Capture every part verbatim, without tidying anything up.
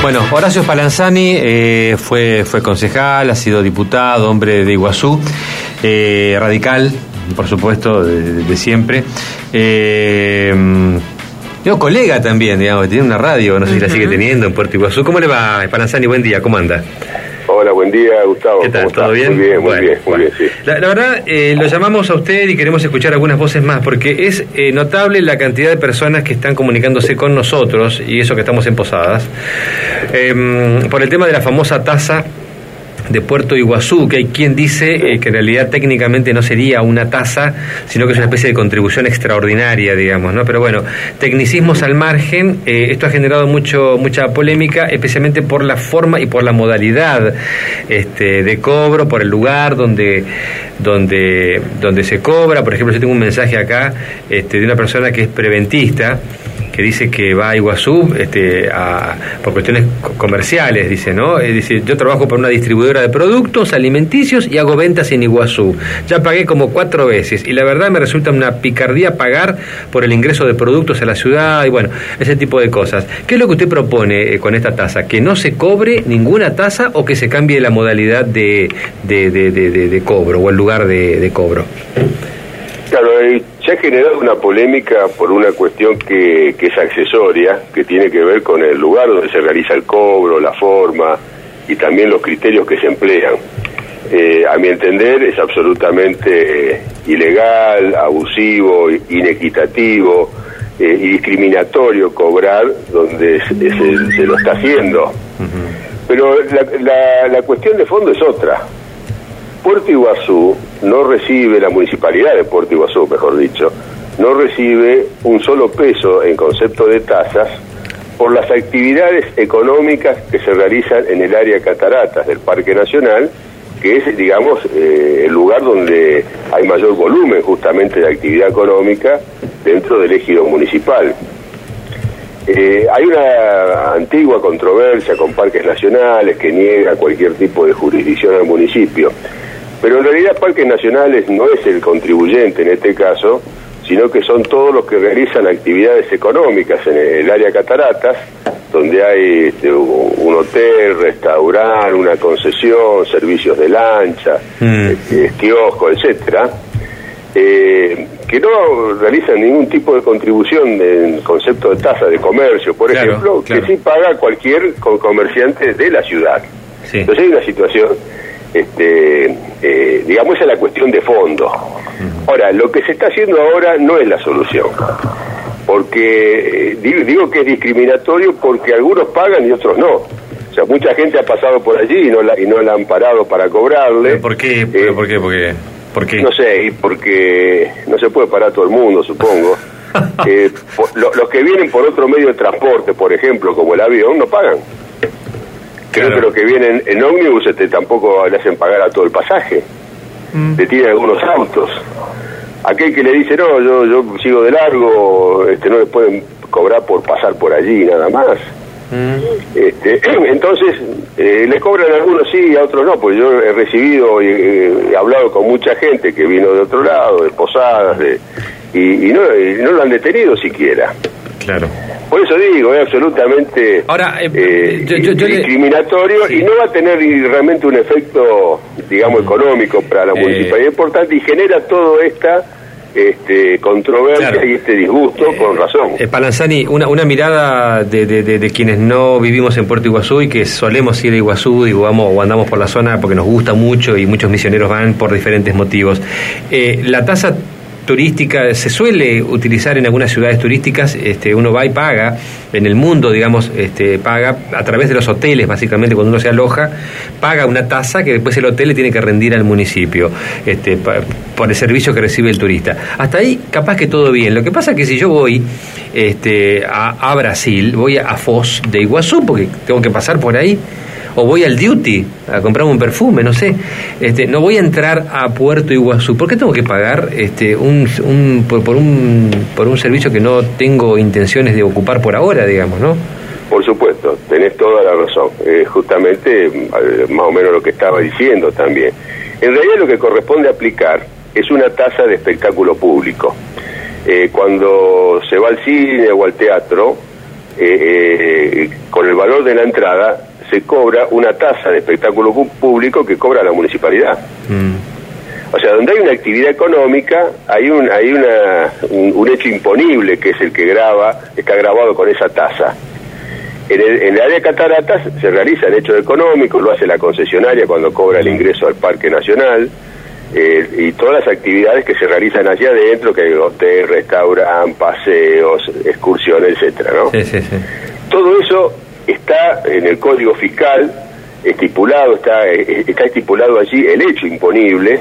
Bueno, Horacio Spallanzani eh, fue, fue concejal, ha sido diputado, hombre de Iguazú, eh, radical, por supuesto, de, de siempre. Eh, Digo, colega también, digamos, tiene una radio, no sé uh-huh. si la sigue teniendo en Puerto Iguazú. ¿Cómo le va, Spallanzani? Buen día, ¿cómo anda? Hola, buen día, Gustavo. ¿Qué tal? ¿Cómo ¿Todo estás? bien? Muy bien, muy bueno, bien, muy bueno. bien, sí. La, la verdad, eh, lo llamamos a usted y queremos escuchar algunas voces más, porque es eh, notable la cantidad de personas que están comunicándose con nosotros, y eso que estamos en Posadas, eh, por el tema de la famosa tasa de Puerto Iguazú, que hay quien dice eh, que en realidad técnicamente no sería una tasa, sino que es una especie de contribución extraordinaria, digamos, ¿no? Pero bueno, tecnicismos al margen, eh, esto ha generado mucho mucha polémica, especialmente por la forma y por la modalidad este, de cobro, por el lugar donde donde donde se cobra. Por ejemplo, yo tengo un mensaje acá este, de una persona que es preventista, que dice que va a Iguazú este, a, por cuestiones comerciales, dice, ¿no? Eh, dice, yo trabajo por una distribuidora de productos alimenticios y hago ventas en Iguazú. Ya pagué como cuatro veces y la verdad me resulta una picardía pagar por el ingreso de productos a la ciudad y bueno, ese tipo de cosas. ¿Qué es lo que usted propone eh, con esta tasa? ¿Que no se cobre ninguna tasa o que se cambie la modalidad de, de, de, de, de, de cobro o el lugar de, de cobro? Claro, se ha generado una polémica por una cuestión que, que es accesoria, que tiene que ver con el lugar donde se realiza el cobro, la forma y también los criterios que se emplean. Eh, a mi entender es absolutamente eh, ilegal, abusivo, inequitativo eh, y discriminatorio cobrar donde se, se, se lo está haciendo. Pero la, la, la cuestión de fondo es otra. Puerto Iguazú no recibe, la municipalidad de Puerto Iguazú, mejor dicho, no recibe un solo peso en concepto de tasas por las actividades económicas que se realizan en el área Cataratas del Parque Nacional, que es, digamos, eh, el lugar donde hay mayor volumen justamente de actividad económica dentro del ejido municipal. Eh, hay una antigua controversia con parques nacionales que niega cualquier tipo de jurisdicción al municipio. Pero en realidad Parques Nacionales no es el contribuyente en este caso, sino que son todos los que realizan actividades económicas en el área Cataratas, donde hay este, un hotel, restaurante, una concesión, servicios de lancha, mm. este, kiosco, etcétera, eh, que no realizan ningún tipo de contribución en concepto de tasa de comercio, por claro, ejemplo, claro. que sí paga cualquier comerciante de la ciudad. Sí. Entonces hay una situación... Este, eh, digamos, esa es la cuestión de fondo. Ahora, lo que se está haciendo ahora no es la solución, porque eh, digo, digo que es discriminatorio porque algunos pagan y otros no. O sea, mucha gente ha pasado por allí y no la, y no la han parado para cobrarle. ¿Por qué? Eh, ¿Por qué? ¿Por qué? ¿Por qué? No sé, y porque no se puede parar todo el mundo, supongo. eh, por, lo, los que vienen por otro medio de transporte, por ejemplo, como el avión, no pagan. Creo claro. que los que vienen en ómnibus este, tampoco le hacen pagar a todo el pasaje. Mm. Le tiran algunos autos. Aquel que le dice, no, yo yo sigo de largo, este, no le pueden cobrar por pasar por allí, nada más. Mm. Este, entonces, eh, le cobran a algunos sí y a otros no, pues yo he recibido y he, he hablado con mucha gente que vino de otro lado, de Posadas, de, y, y, no, y no lo han detenido siquiera. Claro. Por eso digo, es absolutamente Ahora, eh, eh, yo, yo, yo discriminatorio le... sí. y no va a tener realmente un efecto, digamos, mm. económico para la municipalidad. Eh... Es importante y genera toda esta este, controversia claro. y este disgusto eh, con razón. Eh, Spallanzani, una, una mirada de, de, de, de quienes no vivimos en Puerto Iguazú y que solemos ir a Iguazú, digo, vamos, o andamos por la zona porque nos gusta mucho y muchos misioneros van por diferentes motivos. Eh, la tasa turística se suele utilizar en algunas ciudades turísticas, este, uno va y paga, en el mundo, digamos, este, paga a través de los hoteles, básicamente, cuando uno se aloja, paga una tasa que después el hotel le tiene que rendir al municipio, este, pa, por el servicio que recibe el turista. Hasta ahí, capaz que todo bien. Lo que pasa es que si yo voy este, a, a Brasil, voy a Foz de Iguazú, porque tengo que pasar por ahí, o voy al Duty a comprarme un perfume, no sé, este, no voy a entrar a Puerto Iguazú. ¿Por qué tengo que pagar este, un, un, por, por un por un servicio que no tengo intenciones de ocupar por ahora, digamos, no? Por supuesto, tenés toda la razón. Eh, justamente, más o menos lo que estaba diciendo también. En realidad lo que corresponde aplicar es una tasa de espectáculo público. Eh, cuando se va al cine o al teatro, eh, con el valor de la entrada se cobra una tasa de espectáculo público que cobra la municipalidad. Mm. O sea, donde hay una actividad económica, hay un hay una un, un hecho imponible que es el que grava, está grabado con esa tasa. En el, en el área de cataratas se realizan hechos económicos, lo hace la concesionaria cuando cobra el ingreso al Parque Nacional, eh, y todas las actividades que se realizan allá adentro, que hay hotel, restaurante, paseos, excursiones, etcétera, ¿no? Sí, sí, sí. Todo eso está en el Código Fiscal, estipulado, está, está estipulado allí el hecho imponible.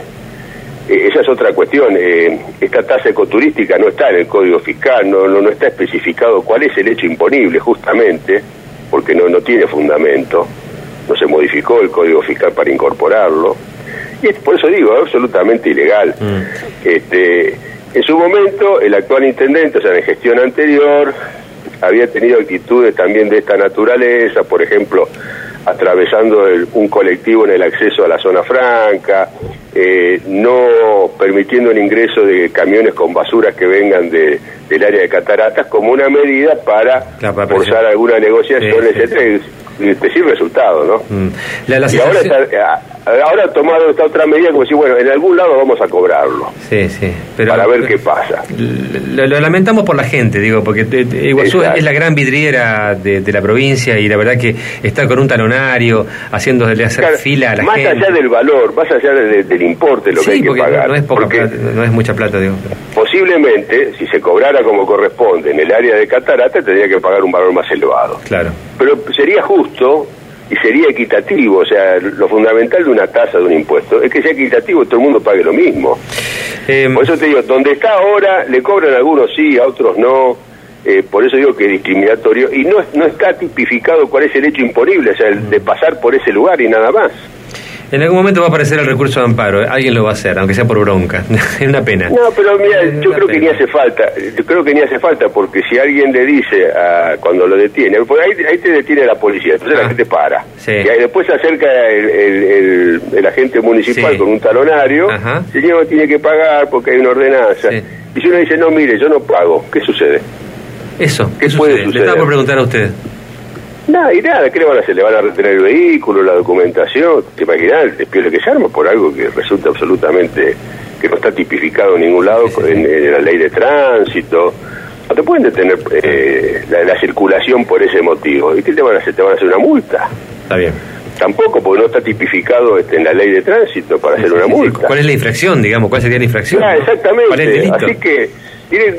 Eh, esa es otra cuestión. Eh, esta tasa ecoturística no está en el Código Fiscal, no, no, no está especificado cuál es el hecho imponible, justamente, porque no, no tiene fundamento. No se modificó el Código Fiscal para incorporarlo. Y es, por eso digo, es absolutamente ilegal. Mm. Este, en su momento, el actual intendente, o sea, en gestión anterior, había tenido actitudes también de esta naturaleza, por ejemplo, atravesando el, un colectivo en el acceso a la zona franca, eh, no permitiendo el ingreso de camiones con basuras que vengan de, del área de cataratas como una medida para, claro, para forzar alguna negociación, sí, etcétera, sí, sí. Y decir resultado, ¿no? Mm. La, la y sensación... ahora está, ahora ha tomado esta otra medida como decir, bueno, en algún lado vamos a cobrarlo. Sí, sí. Pero, para ver qué pasa. Lo, lo lamentamos por la gente, digo, porque te, te, Iguazú Exacto. es la gran vidriera de, de la provincia y la verdad que está con un talonario haciéndole hacer claro, fila a la más gente. Más allá del valor, más allá de, del importe, lo sí, que hay que pagar. No es, poca plata, no es mucha plata, digo. Posiblemente, si se cobrara como corresponde en el área de cataratas, tendría que pagar un valor más elevado. Claro. Pero sería justo y sería equitativo, o sea, lo fundamental de una tasa, de un impuesto, es que sea equitativo, todo el mundo pague lo mismo. Eh, por eso te digo, donde está ahora, le cobran a algunos sí, a otros no, eh, por eso digo que es discriminatorio, y no, no está tipificado cuál es el hecho imponible, o sea, el de pasar por ese lugar y nada más. En algún momento va a aparecer el recurso de amparo, alguien lo va a hacer, aunque sea por bronca, es una pena. No, pero mira, yo creo que ni hace falta, yo creo que ni hace falta, porque si alguien le dice a, cuando lo detiene, pues ahí, ahí te detiene la policía, entonces ah, la gente para, sí. Y ahí después se acerca el, el, el, el agente municipal sí. con un talonario, Ajá. señor tiene que pagar porque hay una ordenanza, sí. Y si uno dice, no, mire, yo no pago, ¿qué sucede? Eso, ¿qué, ¿qué sucede? puede suceder? Le estaba por preguntar a usted. Nada, y nada, ¿qué le van a hacer? Le van a retener el vehículo, la documentación, ¿te imaginas el despiole que se arma por algo que resulta absolutamente, que no está tipificado en ningún lado, sí, sí, en, en la ley de tránsito? No te pueden detener eh, la, la circulación por ese motivo. ¿Y qué te van a hacer? ¿Te van a hacer una multa? Está bien. Tampoco, porque no está tipificado este, en la ley de tránsito para sí, hacer sí, una sí, multa. ¿Cuál es la infracción, digamos? ¿Cuál sería la infracción? Ah, exactamente. ¿Cuál es el delito? Así que...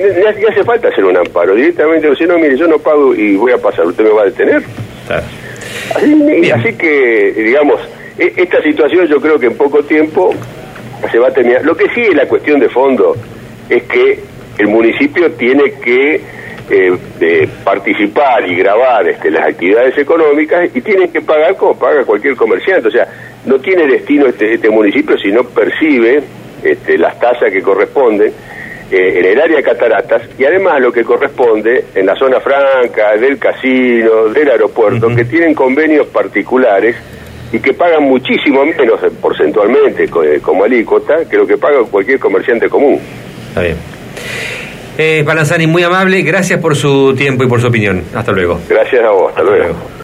Y hace falta hacer un amparo directamente, si no, mire, yo no pago y voy a pasar, ¿usted me va a detener? Claro. Así, así que, digamos, esta situación yo creo que en poco tiempo se va a terminar. Lo que sí es la cuestión de fondo es que el municipio tiene que eh, de participar y grabar este, las actividades económicas y tiene que pagar como paga cualquier comerciante. O sea, no tiene destino este, este municipio si no percibe este, las tasas que corresponden Eh, en el área de cataratas y además lo que corresponde en la zona franca, del casino, del aeropuerto, uh-huh. que tienen convenios particulares y que pagan muchísimo menos porcentualmente como alícuota que lo que paga cualquier comerciante común. Está bien. Eh, Spallanzani, muy amable, gracias por su tiempo y por su opinión. Hasta luego. Gracias a vos, hasta, hasta luego. luego.